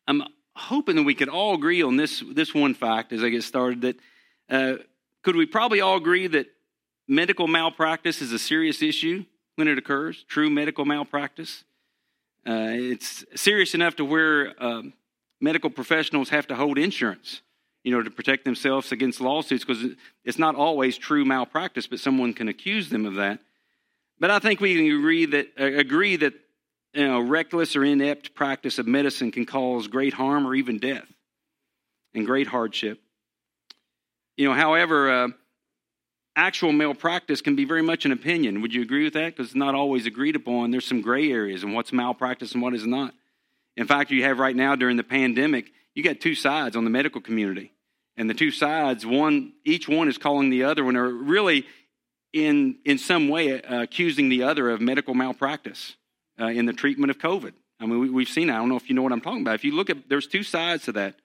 I'm hoping that we could all agree on this one fact as I get started, that could we probably all agree that medical malpractice is a serious issue when it occurs, true medical malpractice? It's serious enough to where medical professionals have to hold insurance, to protect themselves against lawsuits, because it's not always true malpractice, but someone can accuse them of that. But I think we can agree that reckless or inept practice of medicine can cause great harm or even death and great hardship. However, actual malpractice can be very much an opinion. Would you agree with that? Because it's not always agreed upon. There's some gray areas in what's malpractice and what is not. In fact, you have right now during the pandemic, you got two sides on the medical community. And the two sides, each one is calling the other one, or really in some way accusing the other of medical malpractice in the treatment of COVID. I mean, we've seen that. I don't know if you know what I'm talking about. If you look at, there's two sides to that.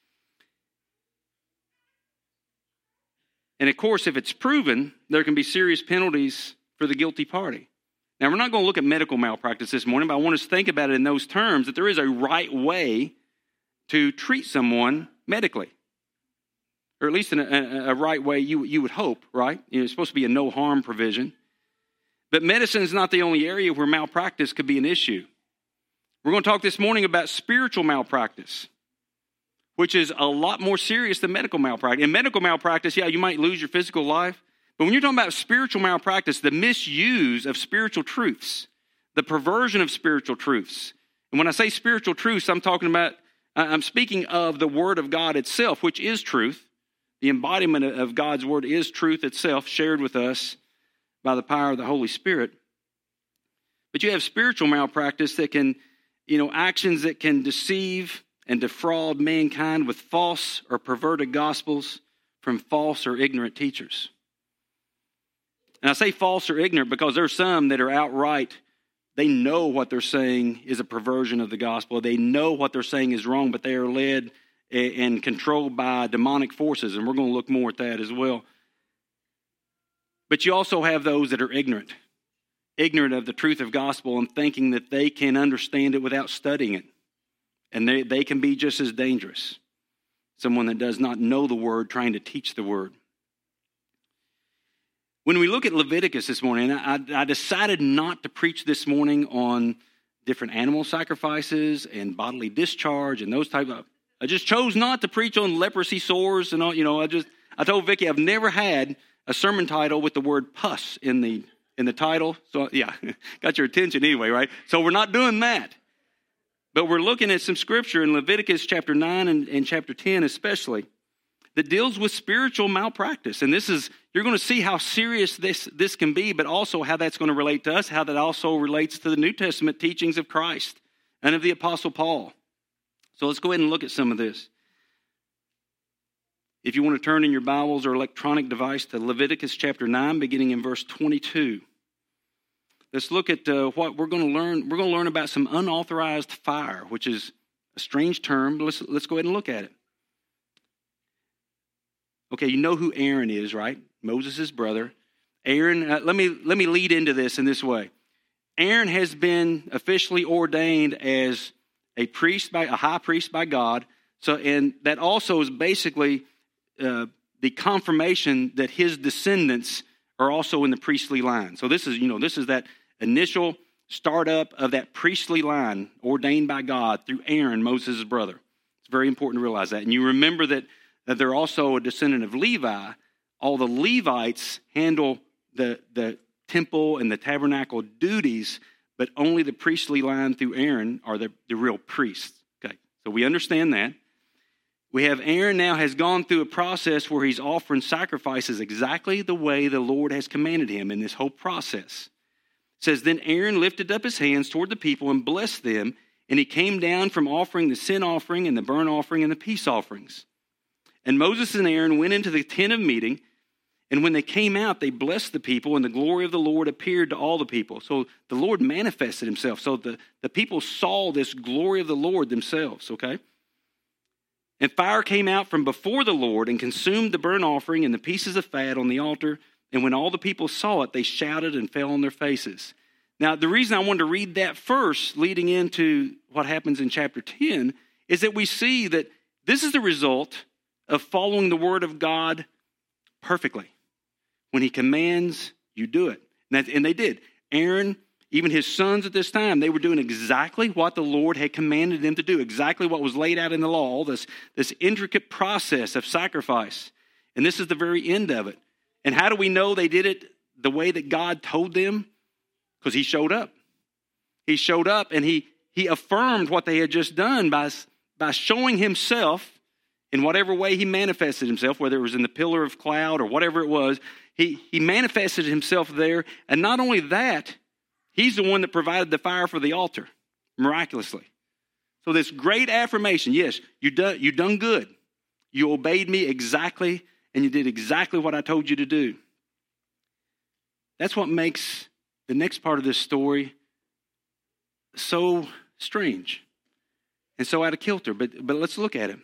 And of course, if it's proven, there can be serious penalties for the guilty party. Now, we're not going to look at medical malpractice this morning, but I want us to think about it in those terms, that there is a right way to treat someone medically. Or at least in a right way you would hope, right? It's supposed to be a no-harm provision. But medicine is not the only area where malpractice could be an issue. We're going to talk this morning about spiritual malpractice, which is a lot more serious than medical malpractice. In medical malpractice, you might lose your physical life. But when you're talking about spiritual malpractice, the misuse of spiritual truths, the perversion of spiritual truths. And when I say spiritual truths, I'm speaking of the Word of God itself, which is truth. The embodiment of God's Word is truth itself, shared with us by the power of the Holy Spirit. But you have spiritual malpractice that can, actions that can deceive and defraud mankind with false or perverted gospels from false or ignorant teachers. And I say false or ignorant because there are some that are outright, they know what they're saying is a perversion of the gospel. They know what they're saying is wrong, but they are led and controlled by demonic forces. And we're going to look more at that as well. But you also have those that are ignorant of the truth of gospel and thinking that they can understand it without studying it. And they can be just as dangerous. Someone that does not know the word trying to teach the word. When we look at Leviticus this morning, I decided not to preach this morning on different animal sacrifices and bodily discharge and those type of. I just chose not to preach on leprosy sores and all. I told Vicki I've never had a sermon title with the word pus in the title. So yeah, got your attention anyway, right? So we're not doing that. But we're looking at some scripture in Leviticus chapter 9 and chapter 10 especially that deals with spiritual malpractice. And you're going to see how serious this can be, but also how that's going to relate to us, how that also relates to the New Testament teachings of Christ and of the Apostle Paul. So let's go ahead and look at some of this. If you want to turn in your Bibles or electronic device to Leviticus chapter 9, beginning in verse 22. Let's look at what we're going to learn. We're going to learn about some unauthorized fire, which is a strange term. But let's go ahead and look at it. Okay, you know who Aaron is, right? Moses' brother. Aaron, let me lead into this in this way. Aaron has been officially ordained as a high priest by God. So, and that also is basically the confirmation that his descendants are also in the priestly line. So this is that initial startup of that priestly line ordained by God through Aaron, Moses' brother. It's very important to realize that. And you remember that they're also a descendant of Levi. All the Levites handle the temple and the tabernacle duties, but only the priestly line through Aaron are the real priests. Okay, so we understand that. We have Aaron now has gone through a process where he's offering sacrifices exactly the way the Lord has commanded him in this whole process. It says, then Aaron lifted up his hands toward the people and blessed them, and he came down from offering the sin offering and the burnt offering and the peace offerings. And Moses and Aaron went into the tent of meeting, and when they came out, they blessed the people, and the glory of the Lord appeared to all the people. So the Lord manifested himself. So the people saw this glory of the Lord themselves, okay? And fire came out from before the Lord and consumed the burnt offering and the pieces of fat on the altar. And when all the people saw it, they shouted and fell on their faces. Now, the reason I wanted to read that first, leading into what happens in chapter 10, is that we see that this is the result of following the word of God perfectly. When he commands, you do it. And they did. Aaron, even his sons at this time, they were doing exactly what the Lord had commanded them to do, exactly what was laid out in the law, all this intricate process of sacrifice. And this is the very end of it. And how do we know they did it the way that God told them? Because he showed up. He showed up and he affirmed what they had just done by showing himself in whatever way he manifested himself, whether it was in the pillar of cloud or whatever it was. He manifested himself there. And not only that, he's the one that provided the fire for the altar, miraculously. So this great affirmation, yes, you done good. You obeyed me exactly, and you did exactly what I told you to do. That's what makes the next part of this story so strange and so out of kilter. But let's look at it.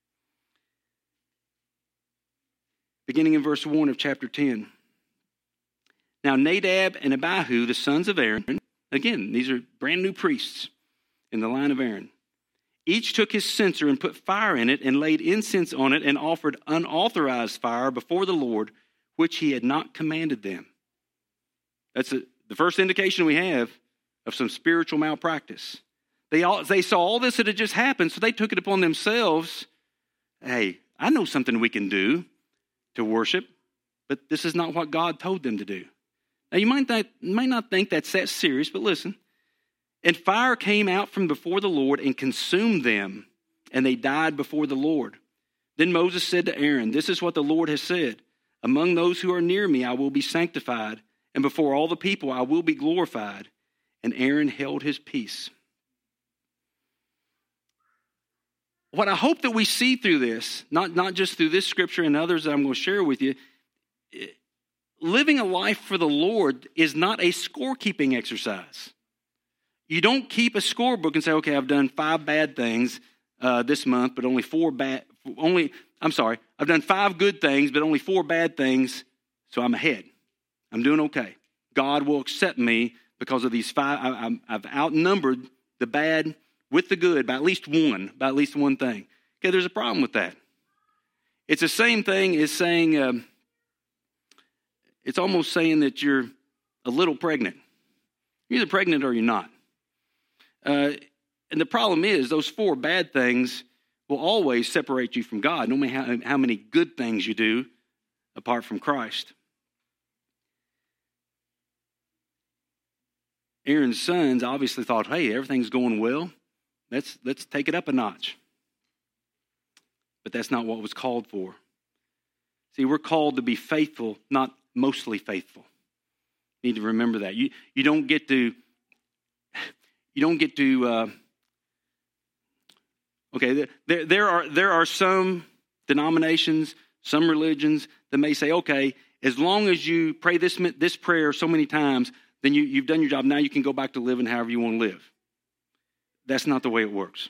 Beginning in verse 1 of chapter 10. Now Nadab and Abihu, the sons of Aaron, again, these are brand new priests in the line of Aaron. Each took his censer and put fire in it and laid incense on it and offered unauthorized fire before the Lord, which he had not commanded them. That's the first indication we have of some spiritual malpractice. They saw all this that had just happened, so they took it upon themselves. Hey, I know something we can do to worship, but this is not what God told them to do. Now, you might not think that's that serious, but listen. And fire came out from before the Lord and consumed them, and they died before the Lord. Then Moses said to Aaron, "This is what the Lord has said. Among those who are near me I will be sanctified, and before all the people I will be glorified." And Aaron held his peace. What I hope that we see through this, not just through this scripture and others that I'm going to share with you, living a life for the Lord is not a scorekeeping exercise. You don't keep a scorebook and say, okay, I've done 5 bad things this month, but I've done 5 good things, but only 4 bad things, so I'm ahead. I'm doing okay. God will accept me because of these 5. I've outnumbered the bad with the good by at least one thing. Okay, there's a problem with that. It's the same thing as saying, it's almost saying that you're a little pregnant. You're either pregnant or you're not. And the problem is those 4 bad things will always separate you from God, no matter how many good things you do apart from Christ. Aaron's sons obviously thought, hey, everything's going well. Let's take it up a notch. But that's not what was called for. See, we're called to be faithful, not mostly faithful. You need to remember that. You don't get to okay, there are some denominations, some religions that may say, okay, as long as you pray this prayer so many times, then you've done your job. Now you can go back to living however you want to live. That's not the way it works.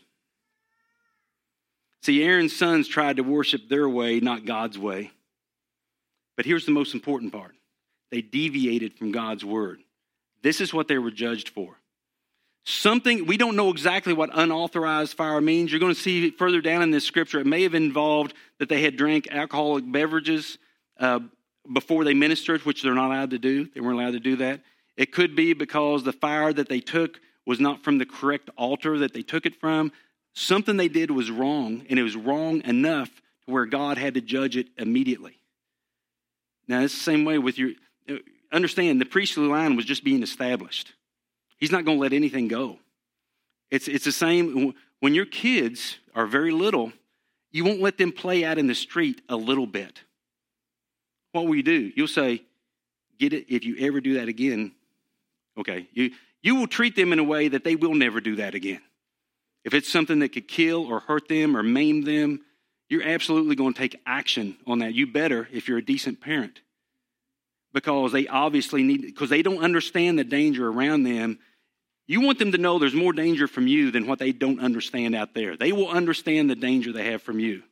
See, Aaron's sons tried to worship their way, not God's way. But here's the most important part. They deviated from God's word. This is what they were judged for. Something, we don't know exactly what unauthorized fire means. You're going to see further down in this scripture, it may have involved that they had drank alcoholic beverages before they ministered, which they're not allowed to do. They weren't allowed to do that. It could be because the fire that they took was not from the correct altar that they took it from. Something they did was wrong, and it was wrong enough to where God had to judge it immediately. Now, it's the same way with understand, the priestly line was just being established. He's not going to let anything go. It's the same, when your kids are very little, you won't let them play out in the street a little bit. What will you do? You'll say, get it, if you ever do that again, okay, you will treat them in a way that they will never do that again. If it's something that could kill or hurt them or maim them, you're absolutely going to take action on that. You better if you're a decent parent. Because they obviously because they don't understand the danger around them. You want them to know there's more danger from you than what they don't understand out there. They will understand the danger they have from you.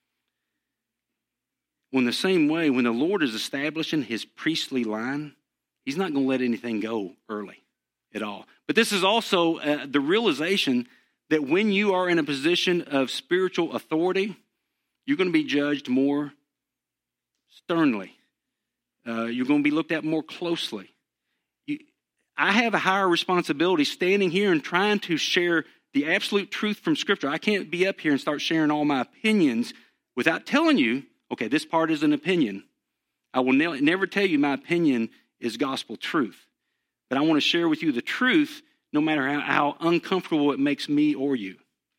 Well, in the same way, when the Lord is establishing his priestly line, he's not going to let anything go early at all. But this is also the realization that when you are in a position of spiritual authority, you're going to be judged more sternly. You're going to be looked at more closely. I have a higher responsibility standing here and trying to share the absolute truth from Scripture. I can't be up here and start sharing all my opinions without telling you, okay, this part is an opinion. I will never tell you my opinion is gospel truth. But I want to share with you the truth no matter how uncomfortable it makes me or you.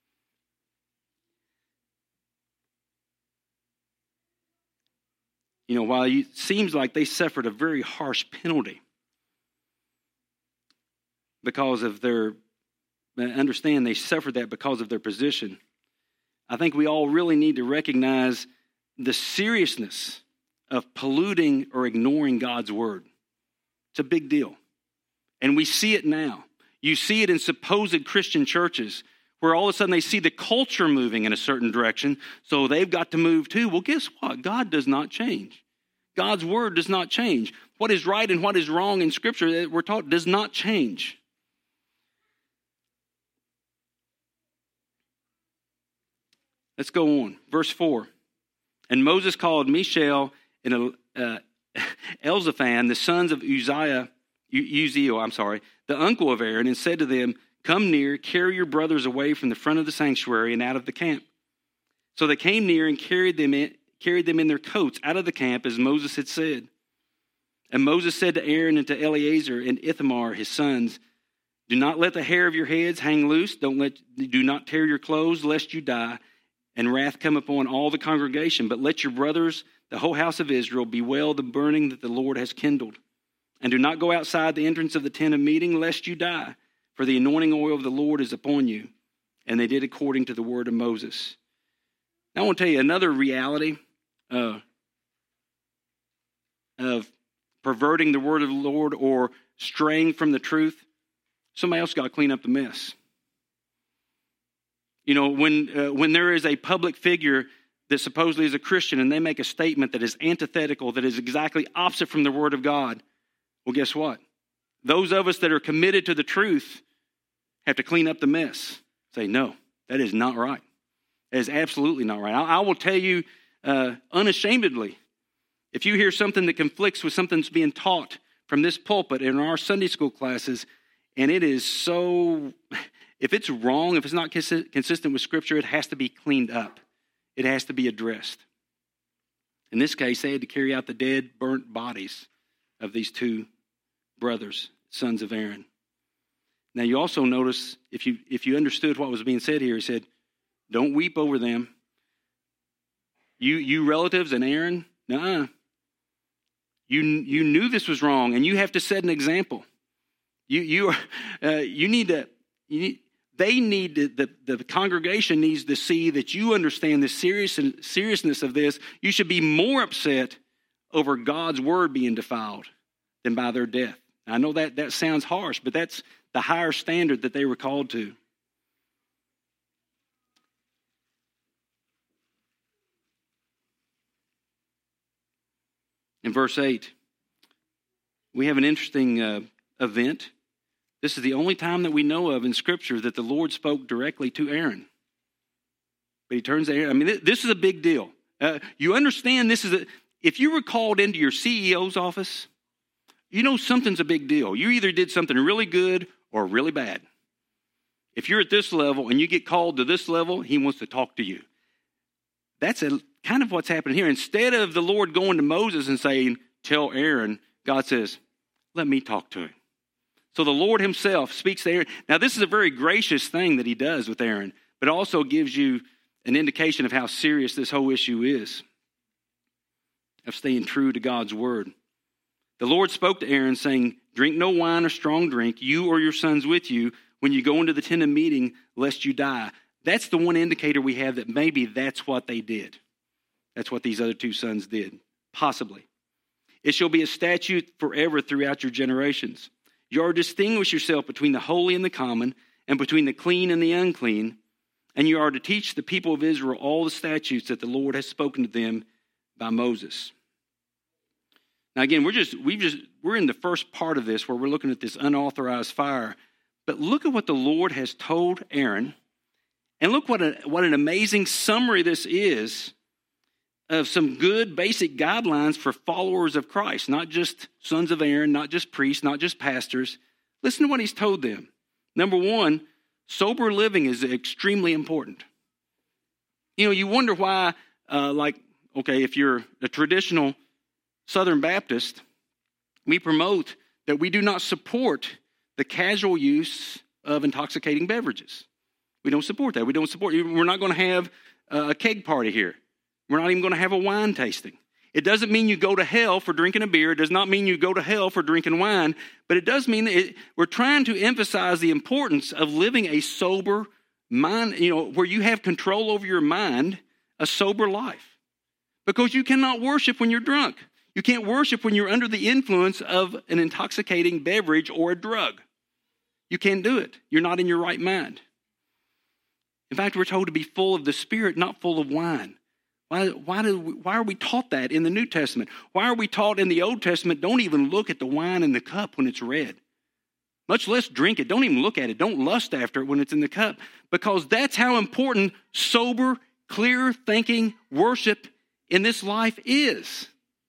You know, while it seems like they suffered a very harsh penalty because of their, understand they suffered that because of their position, I think we all really need to recognize the seriousness of polluting or ignoring God's word. It's a big deal. And we see it now. You see it in supposed Christian churches where all of a sudden they see the culture moving in a certain direction, so they've got to move too. Well, guess what? God does not change. God's word does not change. What is right and what is wrong in Scripture that we're taught does not change. Let's go on. Verse 4. And Moses called Mishael and Elzaphan, the sons of Uzziel, the uncle of Aaron, and said to them, "Come near, carry your brothers away from the front of the sanctuary and out of the camp." So they came near and carried them in their coats out of the camp, as Moses had said. And Moses said to Aaron and to Eleazar and Ithamar, his sons, "Do not let the hair of your heads hang loose. Do not tear your clothes, lest you die, and wrath come upon all the congregation. But let your brothers, the whole house of Israel, bewail the burning that the Lord has kindled. And do not go outside the entrance of the tent of meeting, lest you die, for the anointing oil of the Lord is upon you." And they did according to the word of Moses. Now I want to tell you another reality of perverting the word of the Lord or straying from the truth. Somebody else got to clean up the mess. You know, when there is a public figure that supposedly is a Christian and they make a statement that is antithetical, that is exactly opposite from the word of God, well, guess what? Those of us that are committed to the truth have to clean up the mess. Say, no, that is not right. That is absolutely not right. I will tell you unashamedly, if you hear something that conflicts with something that's being taught from this pulpit in our Sunday school classes, and it is so, if it's wrong, if it's not consistent with Scripture, it has to be cleaned up. It has to be addressed. In this case, they had to carry out the dead, burnt bodies of these two brothers, sons of Aaron. Now, you also notice, if you understood what was being said here, he said, don't weep over them. You relatives and Aaron, nuh-uh. You knew this was wrong, and you have to set an example. The congregation needs to see that you understand the seriousness of this. You should be more upset over God's word being defiled than by their death. I know that sounds harsh, but that's the higher standard that they were called to. In verse 8, we have an interesting event. This is the only time that we know of in Scripture that the Lord spoke directly to Aaron. But he turns to Aaron. I mean, this is a big deal. You understand this is if you were called into your CEO's office, you know something's a big deal. You either did something really good or really bad. If you're at this level and you get called to this level, he wants to talk to you. That's kind of what's happening here. Instead of the Lord going to Moses and saying, tell Aaron, God says, let me talk to him. So the Lord himself speaks to Aaron. Now, this is a very gracious thing that he does with Aaron, but also gives you an indication of how serious this whole issue is, of staying true to God's word. The Lord spoke to Aaron saying, drink no wine or strong drink, you or your sons with you, when you go into the tent of meeting, lest you die. That's the one indicator we have that maybe that's what they did. That's what these other two sons did, possibly. It shall be a statute forever throughout your generations. You are to distinguish yourself between the holy and the common, and between the clean and the unclean, and you are to teach the people of Israel all the statutes that the Lord has spoken to them by Moses. Now again, we're in the first part of this where we're looking at this unauthorized fire. But look at what the Lord has told Aaron And look what an amazing summary this is of some good basic guidelines for followers of Christ, not just sons of Aaron, not just priests, not just pastors. Listen to what he's told them. Number one, sober living is extremely important. You know, you wonder why, if you're a traditional Southern Baptist, we promote that we do not support the casual use of intoxicating beverages. We don't support that. We're not going to have a keg party here. We're not even going to have a wine tasting. It doesn't mean you go to hell for drinking a beer. It does not mean you go to hell for drinking wine. But it does mean that we're trying to emphasize the importance of living a sober mind, where you have control over your mind, a sober life. Because you cannot worship when you're drunk. You can't worship when you're under the influence of an intoxicating beverage or a drug. You can't do it. You're not in your right mind. In fact, we're told to be full of the Spirit, not full of wine. Why are we taught that in the New Testament? Why are we taught in the Old Testament, don't even look at the wine in the cup when it's red? Much less drink it. Don't even look at it. Don't lust after it when it's in the cup. Because that's how important sober, clear thinking worship in this life is.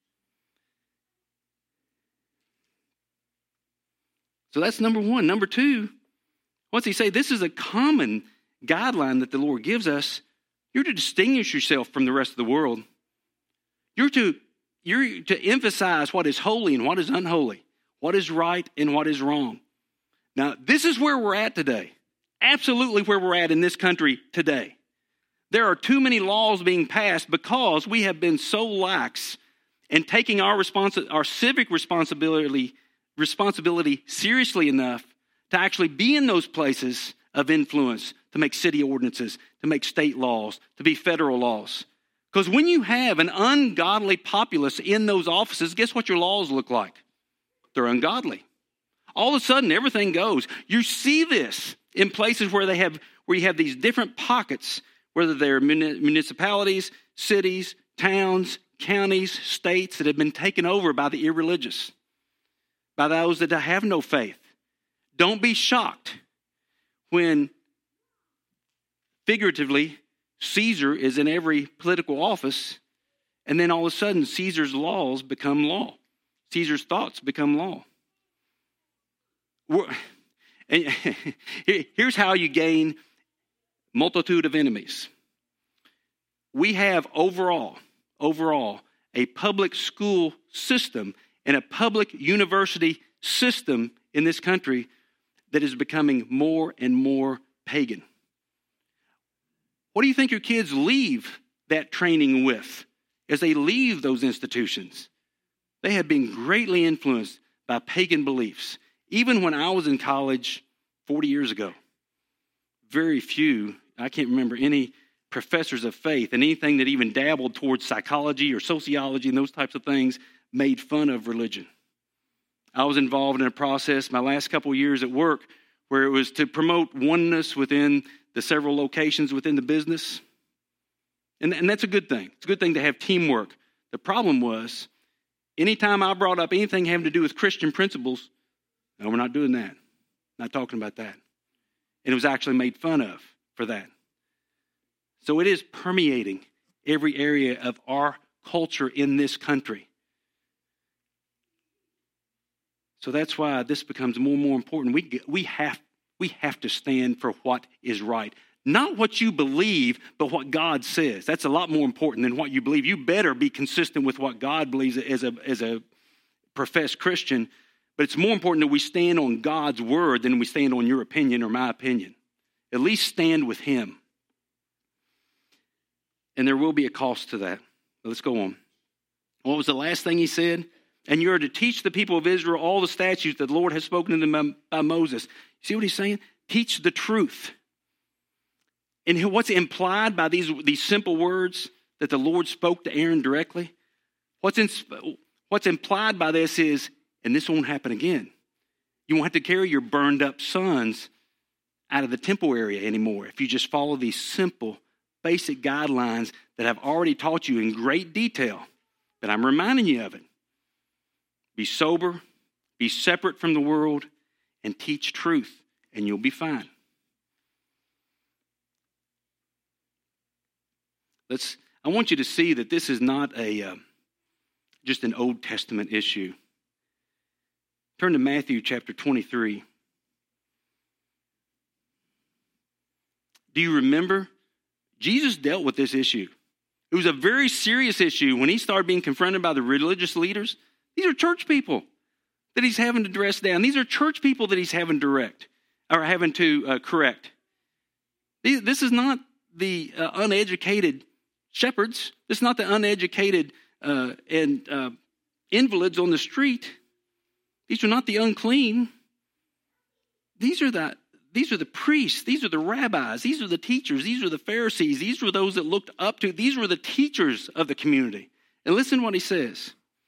So that's number one. Number two, what's he say? This is a common guideline that the Lord gives us. You're to distinguish yourself from the rest of the world. You're to emphasize what is holy and what is unholy, what is right and what is wrong. Now, this is where we're at today. Absolutely where we're at in this country today. There are too many laws being passed because we have been so lax in taking our civic responsibility seriously enough to actually be in those places of influence, to make city ordinances, to make state laws, to be federal laws. Because when you have an ungodly populace in those offices, guess what your laws look like? They're ungodly. All of a sudden, everything goes. You see this in places where you have these different pockets, whether they're municipalities, cities, towns, counties, states that have been taken over by the irreligious, by those that have no faith. Don't be shocked when, figuratively, Caesar is in every political office, and then all of a sudden Caesar's laws become law. Caesar's thoughts become law. Here's how you gain multitude of enemies. We have overall a public school system and a public university system in this country that is becoming more and more pagan. What do you think your kids leave that training with as they leave those institutions? They have been greatly influenced by pagan beliefs. Even when I was in college 40 years ago, very few, I can't remember any professors of faith and anything that even dabbled towards psychology or sociology and those types of things made fun of religion. I was involved in a process my last couple of years at work where it was to promote oneness within the several locations within the business. And that's a good thing. It's a good thing to have teamwork. The problem was, anytime I brought up anything having to do with Christian principles, no, we're not doing that. Not talking about that. And it was actually made fun of for that. So it is permeating every area of our culture in this country. So that's why this becomes more and more important. We have to stand for what is right. Not what you believe, but what God says. That's a lot more important than what you believe. You better be consistent with what God believes as a professed Christian. But it's more important that we stand on God's word than we stand on your opinion or my opinion. At least stand with him. And there will be a cost to that. Let's go on. What was the last thing he said? And you are to teach the people of Israel all the statutes that the Lord has spoken to them by Moses. See what he's saying? Teach the truth. And what's implied by these simple words that the Lord spoke to Aaron directly? What's implied by this is, and this won't happen again. You won't have to carry your burned up sons out of the temple area anymore if you just follow these simple, basic guidelines that I've already taught you in great detail. But I'm reminding you of it. Be sober, be separate from the world, and teach truth, and you'll be fine. I want you to see that this is not just an Old Testament issue. Turn to Matthew chapter 23. Do you remember? Jesus dealt with this issue. It was a very serious issue when he started being confronted by the religious leaders. These are church people that he's having to dress down. These are church people that he's having to correct. This is not the uneducated shepherds. This is not the uneducated and invalids on the street. These are not the unclean. These are the priests. These are the rabbis. These are the teachers. These are the Pharisees. These were those that looked up to. These were the teachers of the community. And listen to what he says.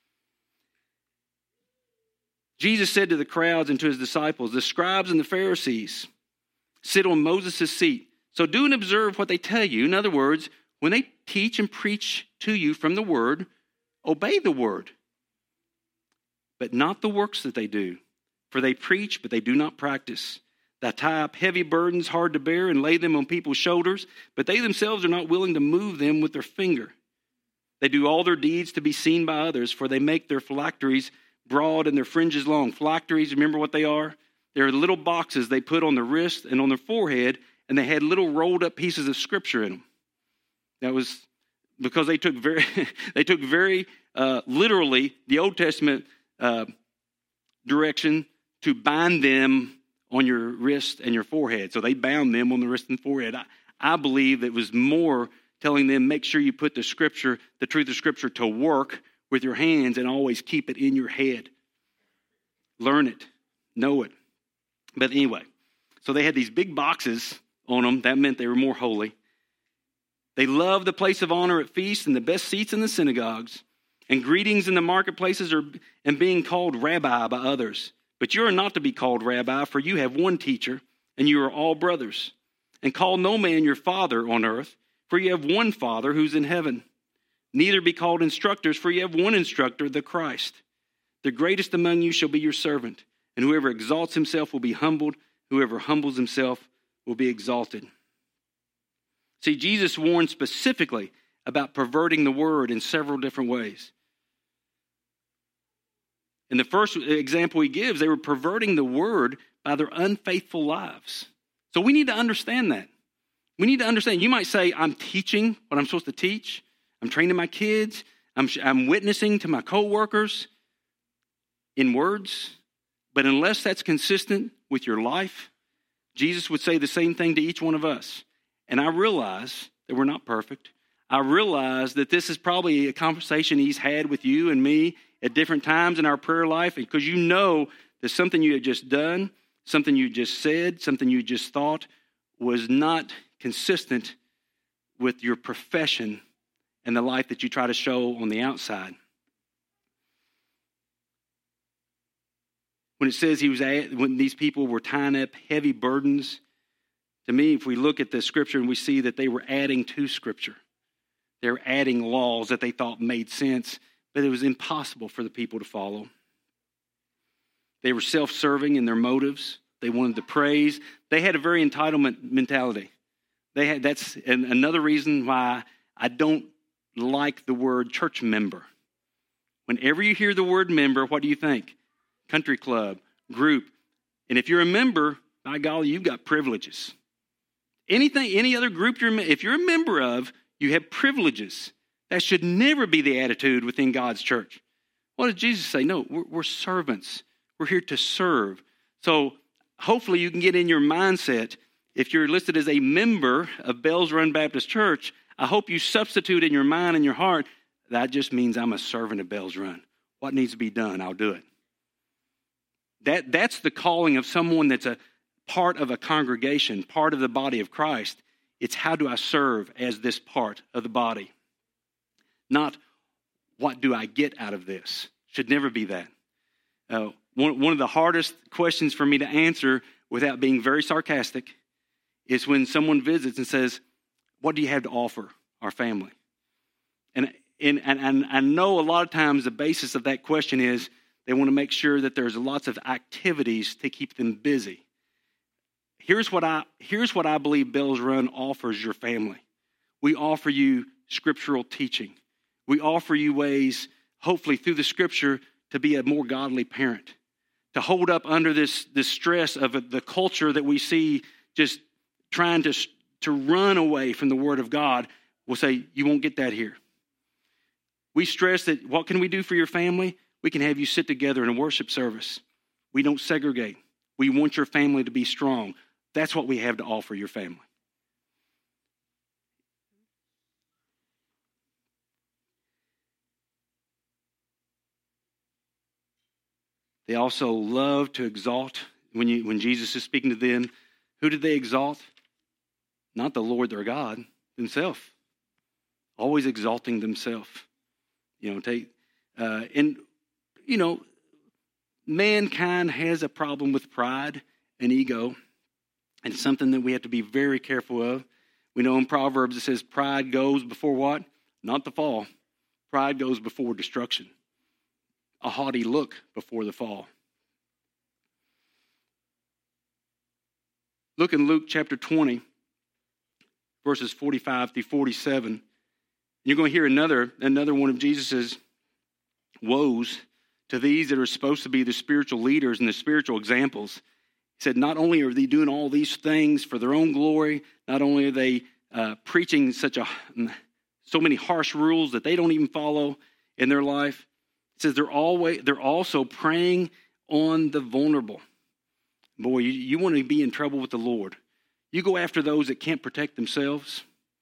Jesus said to the crowds and to his disciples, the scribes and the Pharisees sit on Moses' seat. So do and observe what they tell you. In other words, when they teach and preach to you from the word, obey the word, but not the works that they do. For they preach, but they do not practice. They tie up heavy burdens hard to bear and lay them on people's shoulders, but they themselves are not willing to move them with their finger. They do all their deeds to be seen by others, for they make their phylacteries broad and their fringes long. Phylacteries, remember what they are? They're little boxes they put on their wrist and on their forehead, and they had little rolled up pieces of scripture in them. That was because they took very literally the Old Testament direction to bind them on your wrist and your forehead. So they bound them on the wrist and forehead. I believe it was more telling them, make sure you put the scripture, the truth of scripture, to work with your hands and always keep it in your head. Learn it. Know it. But anyway, so they had these big boxes on them. That meant they were more holy. They loved the place of honor at feasts and the best seats in the synagogues and greetings in the marketplaces and being called rabbi by others. But you are not to be called rabbi, for you have one teacher, and you are all brothers. And call no man your father on earth, for you have one Father who's in heaven. Neither be called instructors, for you have one instructor, the Christ. The greatest among you shall be your servant, and whoever exalts himself will be humbled. Whoever humbles himself will be exalted. See, Jesus warned specifically about perverting the word in several different ways. In the first example he gives, they were perverting the word by their unfaithful lives. So we need to understand that. We need to understand. You might say, I'm teaching what I'm supposed to teach. I'm training my kids. I'm witnessing to my coworkers in words. But unless that's consistent with your life, Jesus would say the same thing to each one of us. And I realize that we're not perfect. I realize that this is probably a conversation he's had with you and me at different times in our prayer life, because you know that something you had just done, something you just said, something you just thought was not consistent with your profession and the life that you try to show on the outside. When it says when these people were tying up heavy burdens, to me, if we look at the scripture and we see that they were adding to scripture, they were adding laws that they thought made sense, but it was impossible for the people to follow. They were self-serving in their motives. They wanted to praise. They had a very entitlement mentality. That's another reason why I don't like the word church member. Whenever you hear the word member, what do you think? Country club, group. And if you're a member, by golly, you've got privileges. Any other group if you're a member of, you have privileges. That should never be the attitude within God's church. What did Jesus say? No, we're servants. We're here to serve. So hopefully you can get in your mindset, if you're listed as a member of Bells Run Baptist Church, I hope you substitute in your mind and your heart, that just means I'm a servant of Bells Run. What needs to be done, I'll do it. That's the calling of someone that's a part of a congregation, part of the body of Christ. It's how do I serve as this part of the body? Not what do I get out of this? Should never be that. One of the hardest questions for me to answer without being very sarcastic is when someone visits and says, what do you have to offer our family? And I know a lot of times the basis of that question is they want to make sure that there's lots of activities to keep them busy. Here's what I believe Bells Run offers your family. We offer you scriptural teaching. We offer you ways, hopefully through the scripture, to be a more godly parent, to hold up under this stress of the culture that we see just trying to run away from the Word of God. We'll say, you won't get that here. We stress that what can we do for your family? We can have you sit together in a worship service. We don't segregate. We want your family to be strong. That's what we have to offer your family. They also love to exalt. When Jesus is speaking to them, who did they exalt? Not the Lord their God, themselves. Always exalting themselves. Mankind has a problem with pride and ego, and it's something that we have to be very careful of. We know in Proverbs it says pride goes before what? Not the fall. Pride goes before destruction. A haughty look before the fall. Look in Luke chapter 20, verses 45 through 47. You're going to hear another one of Jesus' woes to these that are supposed to be the spiritual leaders and the spiritual examples. He said, not only are they doing all these things for their own glory, not only are they preaching so many harsh rules that they don't even follow in their life. It says they're also preying on the vulnerable. Boy, you want to be in trouble with the Lord. You go after those that can't protect themselves.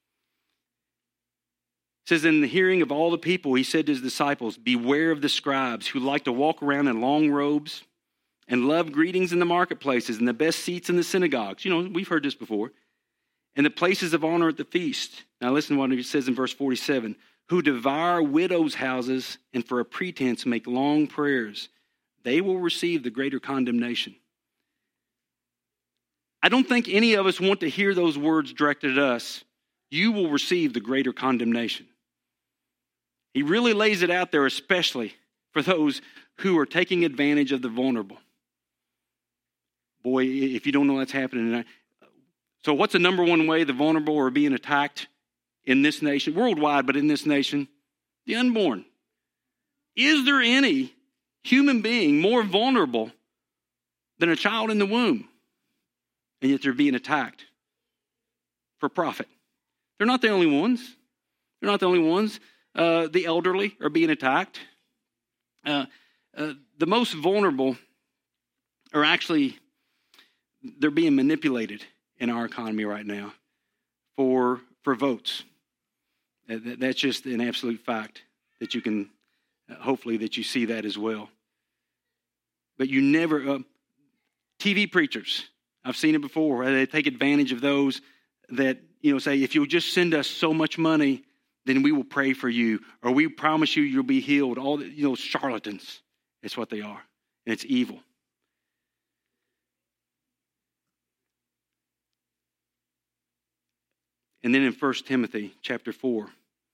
It says, in the hearing of all the people, he said to his disciples, beware of the scribes who like to walk around in long robes and love greetings in the marketplaces and the best seats in the synagogues. We've heard this before. And the places of honor at the feast. Now listen to what it says in verse 47. Who devour widows' houses and for a pretense make long prayers. They will receive the greater condemnation. I don't think any of us want to hear those words directed at us. You will receive the greater condemnation. He really lays it out there, especially for those who are taking advantage of the vulnerable. Boy, if you don't know that's happening tonight. So what's the number one way the vulnerable are being attacked in this nation? Worldwide, but in this nation? The unborn. Is there any human being more vulnerable than a child in the womb? And yet they're being attacked for profit. They're not the only ones. They're not the only ones. The elderly are being attacked. The most vulnerable are actually, they're being manipulated in our economy right now for votes. That's just an absolute fact that you can, hopefully that you see that as well. But you never, TV preachers, I've seen it before. They take advantage of those that, say, if you'll just send us so much money, then we will pray for you, or we promise you'll be healed. All charlatans. It's what they are. And it's evil. And then in 1 Timothy chapter 4,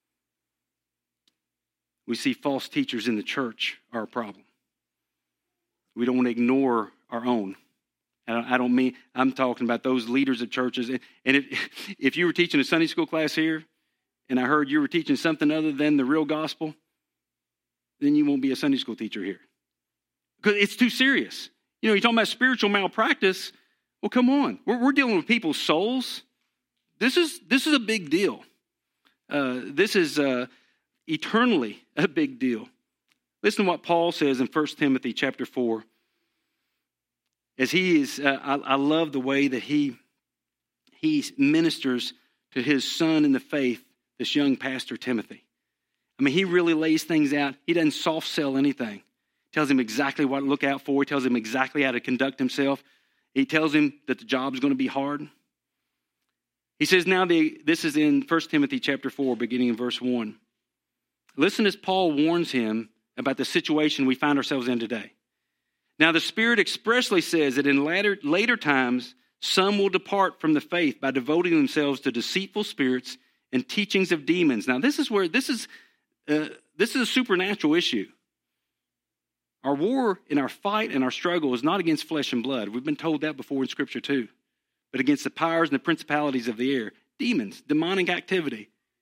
we see false teachers in the church are a problem. We don't want to ignore our own. I'm talking about those leaders of churches. And if you were teaching a Sunday school class here, and I heard you were teaching something other than the real gospel, then you won't be a Sunday school teacher here. Because it's too serious. You're talking about spiritual malpractice. Well, come on. We're dealing with people's souls. This is a big deal. This is eternally a big deal. Listen to what Paul says in 1 Timothy chapter 4. As he is, I love the way that he ministers to his son in the faith, this young pastor Timothy. I mean, he really lays things out. He doesn't soft sell anything. He tells him exactly what to look out for. He tells him exactly how to conduct himself. He tells him that the job is going to be hard. He says this is in 1 Timothy chapter 4, beginning in verse 1. Listen as Paul warns him about the situation we find ourselves in today. Now the Spirit expressly says that in later times, some will depart from the faith by devoting themselves to deceitful spirits and teachings of demons. Now this is a supernatural issue. Our war and our fight and our struggle is not against flesh and blood. We've been told that before in Scripture too. But against the powers and the principalities of the air, demons, demonic activity.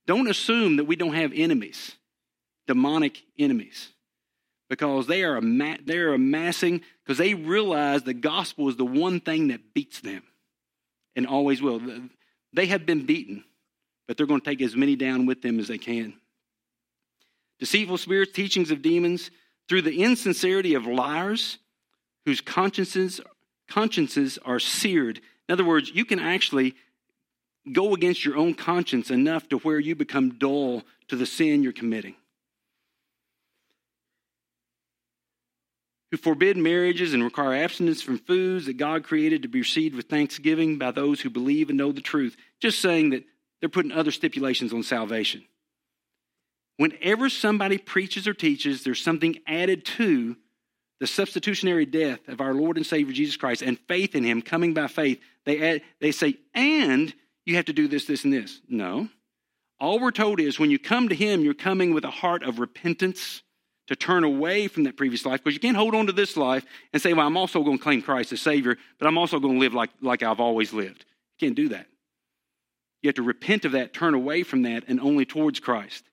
don't assume that we don't have enemies, demonic enemies, because they're amassing, because they realize the gospel is the one thing that beats them and always will. They have been beaten, but they're going to take as many down with them as they can. Deceitful spirits, teachings of demons, through the insincerity of liars whose consciences are seared. In other words, you can actually go against your own conscience enough to where you become dull to the sin you're committing. Who forbid marriages and require abstinence from foods that God created to be received with thanksgiving by those who believe and know the truth. Just saying that they're putting other stipulations on salvation. Whenever somebody preaches or teaches, there's something added to the substitutionary death of our Lord and Savior Jesus Christ and faith in him, coming by faith. They say, and you have to do this, this, and this. No. All we're told is when you come to him, you're coming with a heart of repentance to turn away from that previous life, because you can't hold on to this life and say, well, I'm also going to claim Christ as Savior, but I'm also going to live like I've always lived. You can't do that. You have to repent of that, turn away from that, and only towards Christ.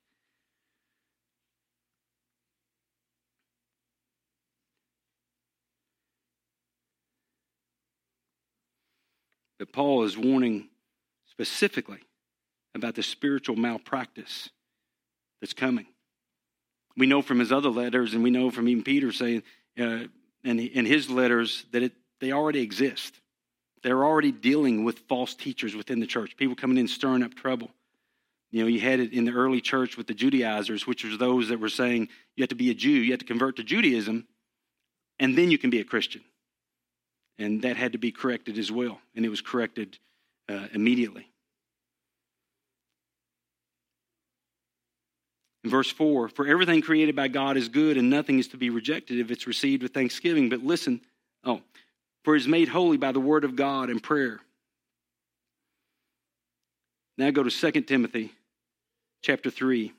But Paul is warning specifically about the spiritual malpractice that's coming. We know from his other letters, and we know from even Peter saying in his letters that they already exist. They're already dealing with false teachers within the church, people coming in stirring up trouble. You know, you had it in the early church with the Judaizers, which was those that were saying you have to be a Jew, you have to convert to Judaism, and then you can be a Christian. And that had to be corrected as well, and it was corrected immediately. In verse 4, for everything created by God is good, and nothing is to be rejected if it's received with thanksgiving. But listen, for it is made holy by the word of God and prayer. Now go to 2 Timothy chapter 3,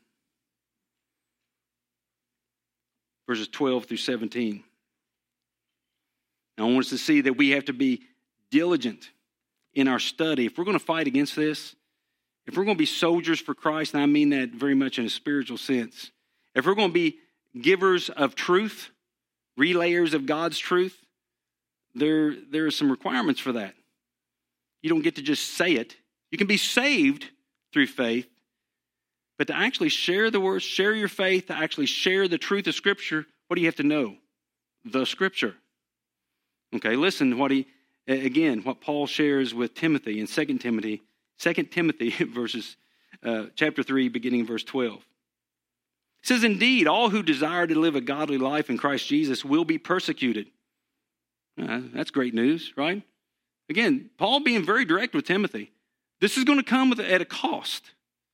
verses 12 through 17. Now, I want us to see that we have to be diligent in our study. If we're going to fight against this, if we're going to be soldiers for Christ, and I mean that very much in a spiritual sense, if we're going to be givers of truth, relayers of God's truth, there are some requirements for that. You don't get to just say it. You can be saved through faith, but to actually share the word, share your faith, to actually share the truth of Scripture, what do you have to know? The Scripture. Okay, listen what Paul shares with Timothy in 2 Timothy verses chapter 3, beginning in verse 12. It says, indeed, all who desire to live a godly life in Christ Jesus will be persecuted. That's great news, right? Again, Paul being very direct with Timothy. This is going to come at a cost.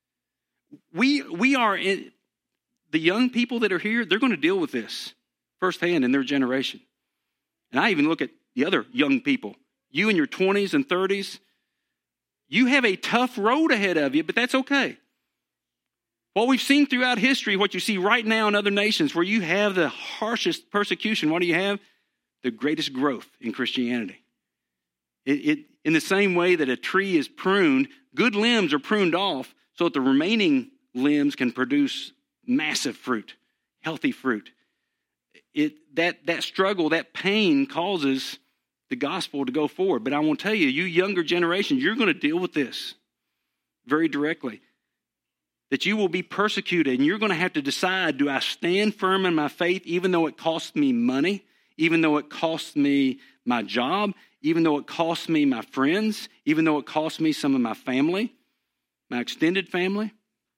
We are, the young people that are here, they're going to deal with this firsthand in their generation. And I even look at the other young people. You in your 20s and 30s, you have a tough road ahead of you, but that's okay. What we've seen throughout history, what you see right now in other nations where you have the harshest persecution, what do you have? The greatest growth in Christianity. In the same way that a tree is pruned, good limbs are pruned off so that the remaining limbs can produce massive fruit, healthy fruit. That struggle, that pain causes the gospel to go forward. But I want to tell you, you younger generation, you're going to deal with this very directly. That you will be persecuted, and you're going to have to decide, do I stand firm in my faith even though it costs me money, even though it costs me my job, even though it costs me my friends, even though it costs me some of my family, my extended family?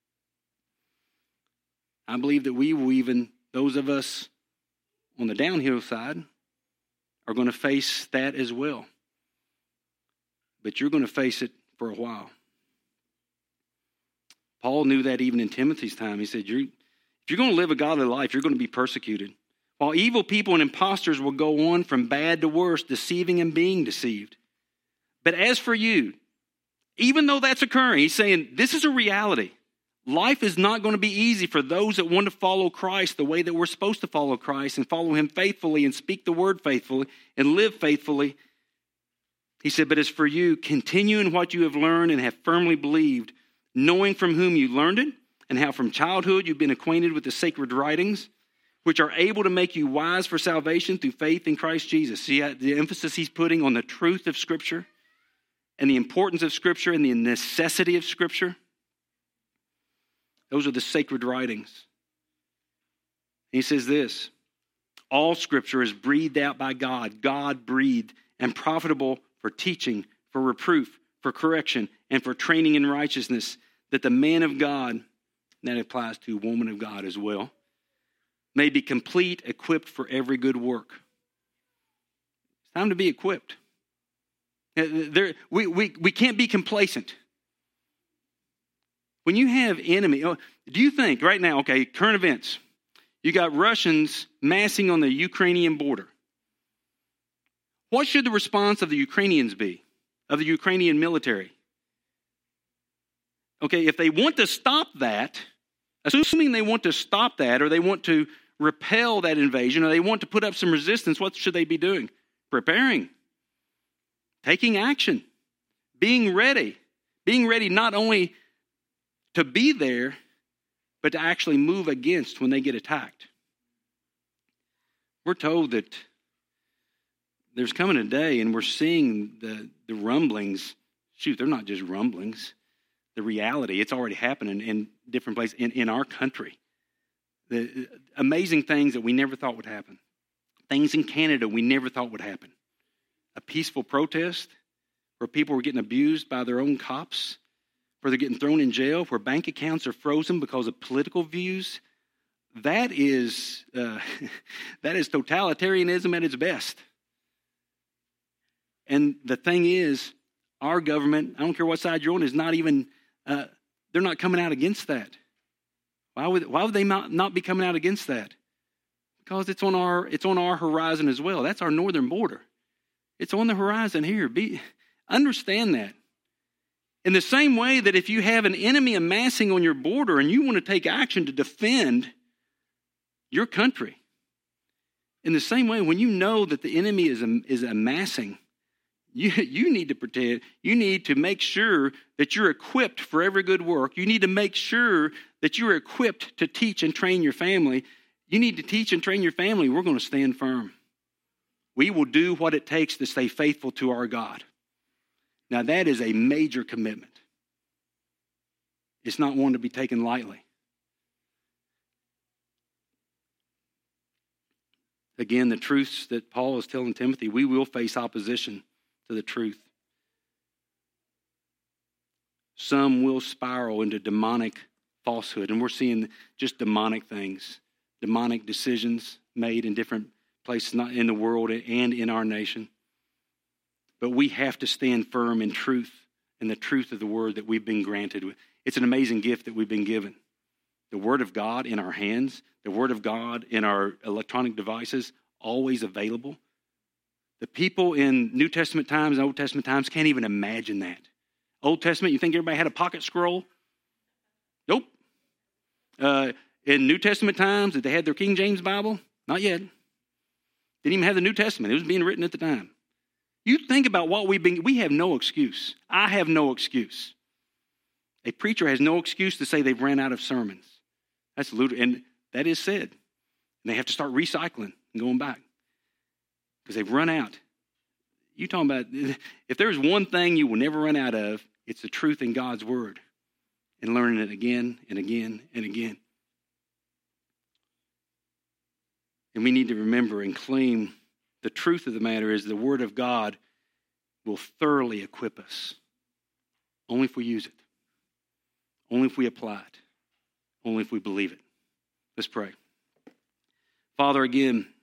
I believe that we will even, those of us on the downhill side, are going to face that as well. But you're going to face it for a while. Paul knew that even in Timothy's time. He said, if you're going to live a godly life, you're going to be persecuted. While evil people and impostors will go on from bad to worse, deceiving and being deceived. But as for you, even though that's occurring, he's saying this is a reality. Life is not going to be easy for those that want to follow Christ the way that we're supposed to follow Christ and follow him faithfully and speak the word faithfully and live faithfully. He said, but as for you, continue in what you have learned and have firmly believed, knowing from whom you learned it, and how from childhood you've been acquainted with the sacred writings, which are able to make you wise for salvation through faith in Christ Jesus. See the emphasis he's putting on the truth of Scripture and the importance of Scripture and the necessity of Scripture. Those are the sacred writings. He says this, all Scripture is breathed out by God, God-breathed, and profitable for teaching, for reproof, for correction, and for training in righteousness, that the man of God, and that applies to woman of God as well, may be complete, equipped for every good work. It's time to be equipped. We can't be complacent. When you have enemy, do you think right now, okay, current events, you got Russians massing on the Ukrainian border. What should the response of the Ukrainians be, of the Ukrainian military? Okay, if they want to stop that, assuming they want to stop that, or they want to repel that invasion, or they want to put up some resistance, what should they be doing? Preparing, taking action, being ready not only to be there, but to actually move against when they get attacked. We're told that there's coming a day, and we're seeing the rumblings. Shoot, they're not just rumblings. The reality, it's already happening in different places in our country. The amazing things that we never thought would happen. Things in Canada we never thought would happen. A peaceful protest where people were getting abused by their own cops, where they're getting thrown in jail, where bank accounts are frozen because of political views. That is totalitarianism at its best. And the thing is, our government, I don't care what side you're on, is not even, they're not coming out against that. Why would they not be coming out against that? Because it's on our horizon as well. That's our northern border. It's on the horizon here. Understand that. In the same way that if you have an enemy amassing on your border and you want to take action to defend your country, in the same way, when you know that the enemy is amassing, you need to protect. You need to make sure that you're equipped for every good work. You need to make sure that you're equipped to teach and train your family. You need to teach and train your family. We're going to stand firm. We will do what it takes to stay faithful to our God. Now, that is a major commitment. It's not one to be taken lightly. Again, the truths that Paul is telling Timothy, we will face opposition to the truth. Some will spiral into demonic falsehood, and we're seeing just demonic things, demonic decisions made in different places, not in the world and in our nation. But we have to stand firm in truth, in the truth of the word that we've been granted. It's an amazing gift that we've been given. The word of God in our hands, the word of God in our electronic devices, always available. The people in New Testament times and Old Testament times can't even imagine that. Old Testament, you think everybody had a pocket scroll? Nope. In New Testament times, did they have their King James Bible? Not yet. Didn't even have the New Testament. It was being written at the time. You think about what we have no excuse. I have no excuse. A preacher has no excuse to say they've ran out of sermons. That's ludicrous, and that is said. And they have to start recycling and going back because they've run out. You talking about, if there's one thing you will never run out of, it's the truth in God's word and learning it again and again and again. And we need to remember and claim the truth of the matter is the word of God will thoroughly equip us. Only if we use it. Only if we apply it. Only if we believe it. Let's pray. Father, again,